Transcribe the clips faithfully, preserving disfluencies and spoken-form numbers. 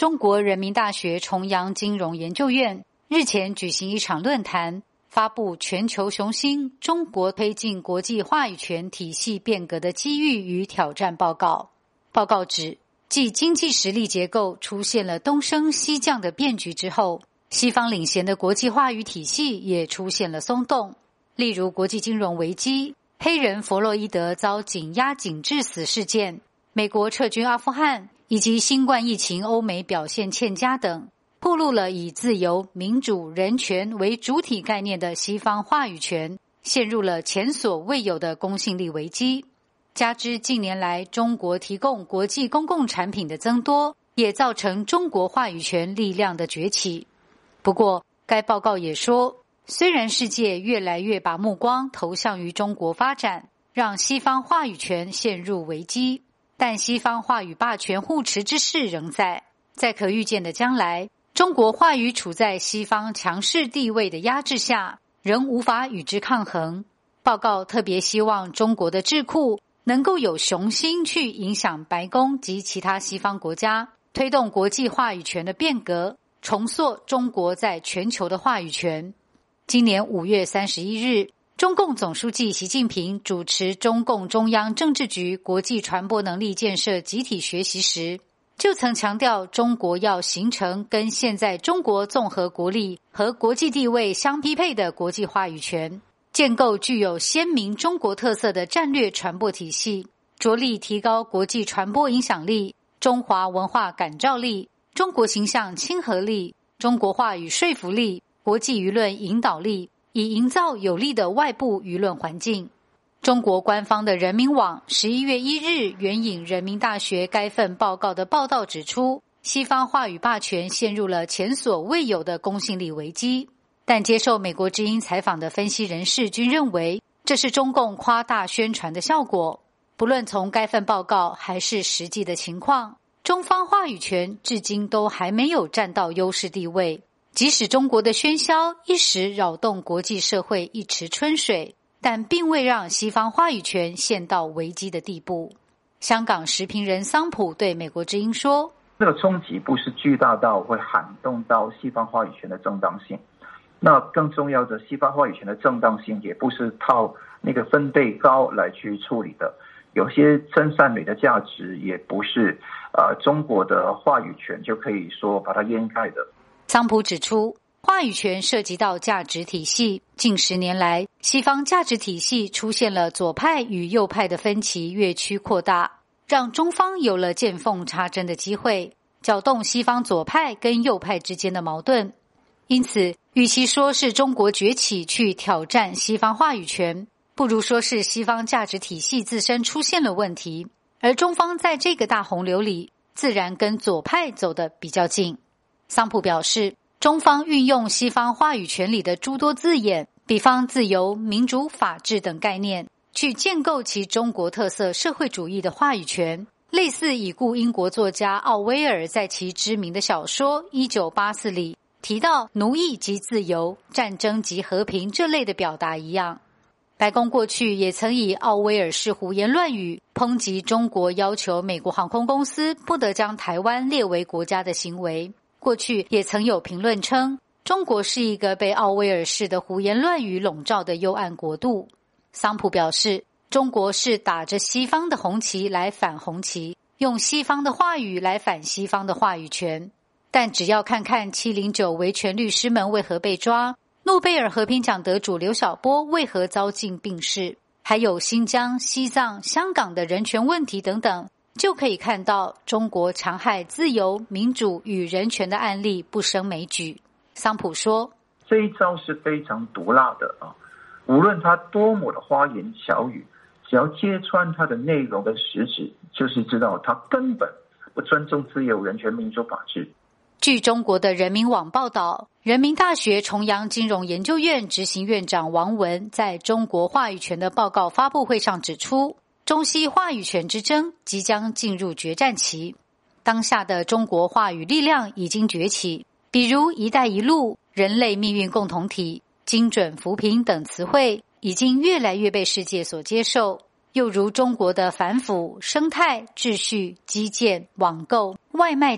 中国人民大学重阳金融研究院日前举行一场论坛，发布全球雄心中国推进国际话语权体系变革的机遇与挑战报告。报告指，继经济实力结构出现了东升西降的变局之后，西方领衔的国际话语体系也出现了松动。例如国际金融危机、黑人弗洛伊德遭紧押警致死事件、美国撤军阿富汗以及新冠疫情欧美表现欠佳等，暴露了以自由、民主、人权为主体概念的西方话语权陷入了前所未有的公信力危机。加之近年来中国提供国际公共产品的增多，也造成中国话语权力量的崛起。不过，该报告也说，虽然世界越来越把目光投向于中国发展，让西方话语权陷入危机，但西方话语霸权护持之势仍在。在可预见的将来，中国话语处在西方强势地位的压制下，仍无法与之抗衡。报告特别希望中国的智库能够有雄心去影响白宫及其他西方国家，推动国际话语权的变革，重塑中国在全球的话语权。今年五月三十一日，中共总书记习近平主持中共中央政治局国际传播能力建设集体学习时，就曾强调中国要形成跟现在中国综合国力和国际地位相匹配的国际话语权，建构具有鲜明中国特色的战略传播体系，着力提高国际传播影响力、中华文化感召力、中国形象亲和力、中国话语说服力、国际舆论引导力，以营造有利的外部舆论环境。中国官方的人民网十一月一日援引人民大学该份报告的报道指出，西方话语霸权陷入了前所未有的公信力危机。但接受美国之音采访的分析人士均认为，这是中共夸大宣传的效果。不论从该份报告还是实际的情况，中方话语权至今都还没有占到优势地位。即使中国的喧嚣一时扰动国际社会一池春水，但并未让西方话语权陷到危机的地步。香港时评人桑普对美国之音说， 这个冲击不是巨大到会撼动到西方话语权的正当性，那更重要的，西方话语权的正当性也不是靠那个分贝高来去处理的，有些真善美的价值也不是呃中国的话语权就可以说把它掩盖的。 桑普指出，话语权涉及到价值体系，近十年来西方价值体系出现了左派与右派的分歧越趋扩大，让中方有了见缝插针的机会，搅动西方左派跟右派之间的矛盾。因此，与其说是中国崛起去挑战西方话语权，不如说是西方价值体系自身出现了问题，而中方在这个大洪流里，自然跟左派走得比较近。桑普表示，中方运用西方话语权里的诸多字眼，比方自由、民主、法治等概念，去建构其中国特色社会主义的话语权，类似已故英国作家奥威尔在其知名的小说《一九八四》里提到奴役即自由、战争即和平这类的表达一样。白宫过去也曾以奥威尔式胡言乱语抨击中国要求美国航空公司不得将台湾列为国家的行为。过去也曾有评论称，中国是一个被奥威尔式的胡言乱语笼罩的幽暗国度。桑普表示，中国是打着西方的红旗来反红旗，用西方的话语来反西方的话语权。但只要看看七零九维权律师们为何被抓，诺贝尔和平奖得主刘晓波为何遭禁病逝，还有新疆、西藏、香港的人权问题等等，就可以看到中国残害自由、民主与人权的案例不胜枚举。桑普说， 这一招是非常毒辣的啊！无论他多么的花言巧语，只要揭穿他的内容的实质，就是知道他根本不尊重自由、人权、民主、法治。 据中国的人民网报道，人民大学重阳金融研究院执行院长王文在中国话语权的报告发布会上指出，中西话语权之争即将进入决战期。当下的中国话语力量已经崛起，比如一带一路、人类命运共同体、精准扶贫等词汇已经越来越被世界所接受，又如中国的反腐、生态、秩序、基建、网购、外卖等，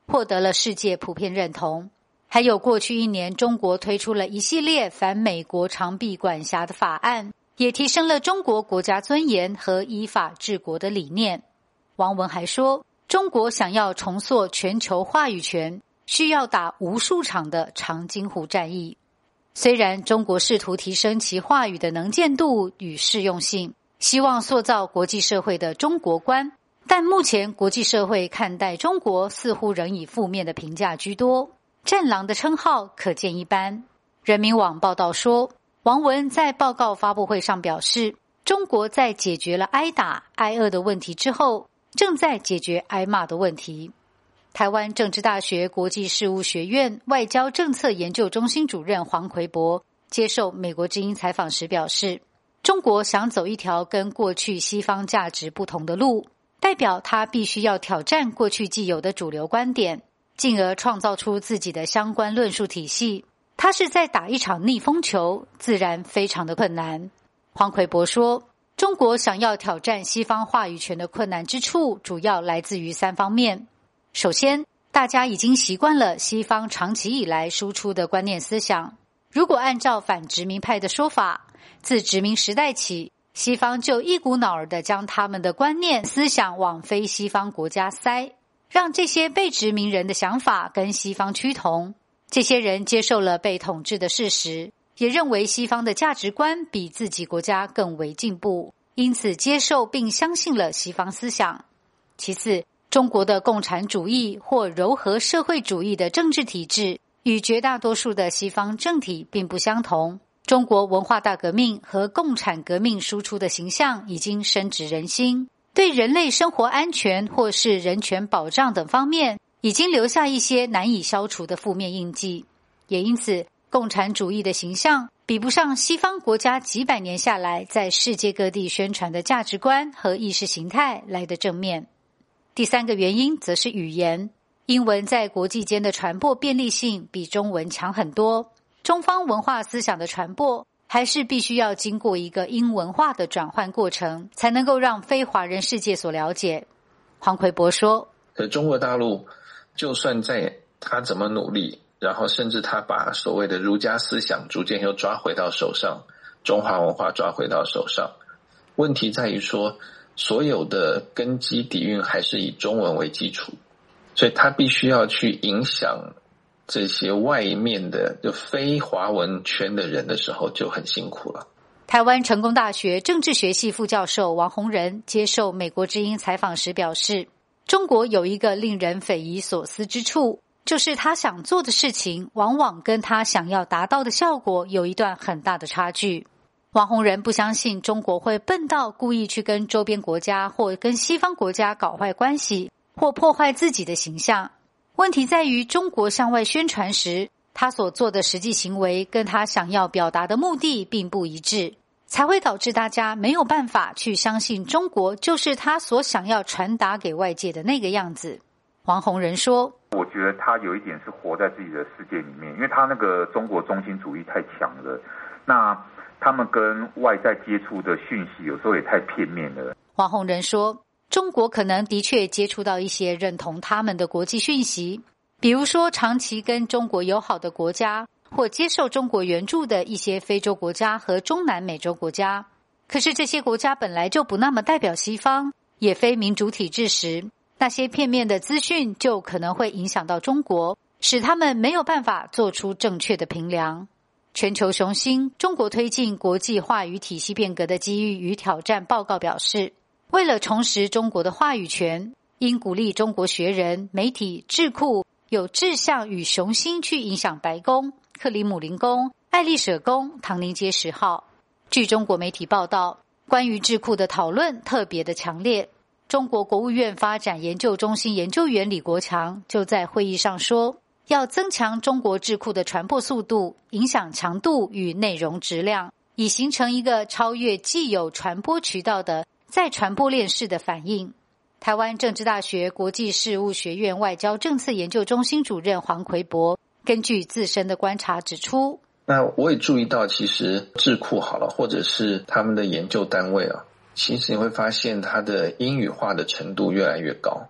获得了世界普遍认同。还有过去一年，中国推出了一系列反美国长臂管辖的法案，也提升了中国国家尊严和依法治国的理念。王文还说，中国想要重塑全球话语权，需要打无数场的长津湖战役。虽然中国试图提升其话语的能见度与适用性，希望塑造国际社会的中国观，但目前国际社会看待中国似乎仍以负面的评价居多，战狼的称号可见一斑。人民网报道说，王文在报告发布会上表示，中国在解决了挨打挨饿的问题之后，正在解决挨骂的问题。台湾政治大学国际事务学院外交政策研究中心主任黄奎博接受美国之音采访时表示，中国想走一条跟过去西方价值不同的路，代表他必须要挑战过去既有的主流观点，进而创造出自己的相关论述体系。他是在打一场逆风球，自然非常的困难。黄奎博说，中国想要挑战西方话语权的困难之处主要来自于三方面。首先，大家已经习惯了西方长期以来输出的观念思想。如果按照反殖民派的说法，自殖民时代起，西方就一股脑儿地将他们的观念思想往非西方国家塞，让这些被殖民人的想法跟西方趋同。这些人接受了被统治的事实，也认为西方的价值观比自己国家更为进步，因此接受并相信了西方思想。其次，中国的共产主义或柔和社会主义的政治体制与绝大多数的西方政体并不相同。中国文化大革命和共产革命输出的形象已经深植人心，对人类生活安全或是人权保障等方面已经留下一些难以消除的负面印记。也因此，共产主义的形象比不上西方国家几百年下来在世界各地宣传的价值观和意识形态来得正面。第三个原因则是语言，英文在国际间的传播便利性比中文强很多，中方文化思想的传播还是必须要经过一个英文化的转换过程，才能够让非华人世界所了解。黄奎博说， 中国大陆就算在他怎么努力，然后甚至他把所谓的儒家思想逐渐又抓回到手上，中华文化抓回到手上，问题在于说所有的根基底蕴还是以中文为基础，所以他必须要去影响这些外面的就非华文圈的人的时候就很辛苦了。 台湾成功大学政治学系副教授王洪仁接受美国之音采访时表示，中国有一个令人匪夷所思之处，就是他想做的事情往往跟他想要达到的效果有一段很大的差距。王洪仁不相信中国会笨到故意去跟周边国家或跟西方国家搞坏关系，或破坏自己的形象。问题在于中国向外宣传时，他所做的实际行为跟他想要表达的目的并不一致，才会导致大家没有办法去相信中国就是他所想要传达给外界的那个样子。王洪仁说， 我觉得他有一点是活在自己的世界里面，因为他那个中国中心主义太强了，那他们跟外在接触的讯息有时候也太片面了。 王洪仁说，中国可能的确接触到一些认同他们的国际讯息，比如说长期跟中国友好的国家或接受中国援助的一些非洲国家和中南美洲国家。可是这些国家本来就不那么代表西方，也非民主体制时，那些片面的资讯就可能会影响到中国，使他们没有办法做出正确的评量。全球雄心，中国推进国际话语体系变革的机遇与挑战报告表示，为了重拾中国的话语权，应鼓励中国学人、媒体、智库有志向与雄心去影响白宫、克里姆林宫、爱丽舍宫、唐宁街十号。据中国媒体报道，关于智库的讨论特别的强烈。中国国务院发展研究中心研究员李国强就在会议上说，要增强中国智库的传播速度、影响强度与内容质量，以形成一个超越既有传播渠道的再传播链式的反应。台湾政治大学国际事务学院外交政策研究中心主任黄奎博根据自身的观察指出， 那我也注意到，其实智库好了，或者是他们的研究单位啊，其实你会发现它的英语化的程度越来越高。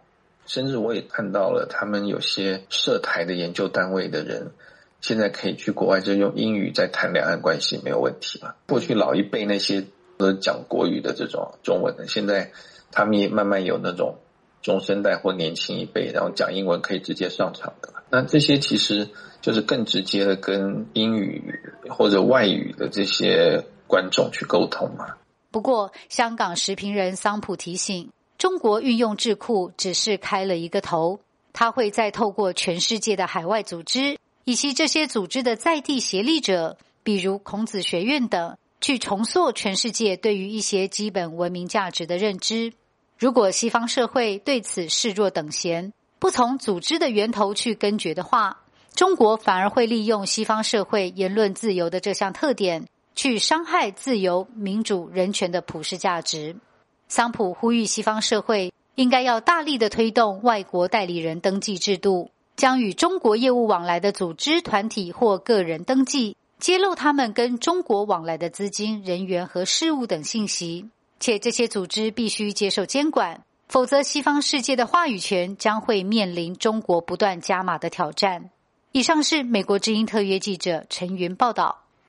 甚至我也看到了他们有些涉台的研究单位的人现在可以去国外就用英语在谈两岸关系没有问题了。过去老一辈那些都讲国语的这种中文的，现在他们也慢慢有那种中生代或年轻一辈然后讲英文可以直接上场的。那这些其实就是更直接的跟英语或者外语的这些观众去沟通嘛。 不过香港时评人桑普提醒，中国运用智库只是开了一个头，他会再透过全世界的海外组织以及这些组织的在地协力者，比如孔子学院等，去重塑全世界对于一些基本文明价值的认知。如果西方社会对此视若等闲，不从组织的源头去根绝的话，中国反而会利用西方社会言论自由的这项特点，去伤害自由、民主、人权的普世价值。桑普呼吁西方社会应该要大力的推动外国代理人登记制度，将与中国业务往来的组织、团体或个人登记，揭露他们跟中国往来的资金、人员和事务等信息，且这些组织必须接受监管，否则西方世界的话语权将会面临中国不断加码的挑战。以上是美国之音特约记者陈云报道。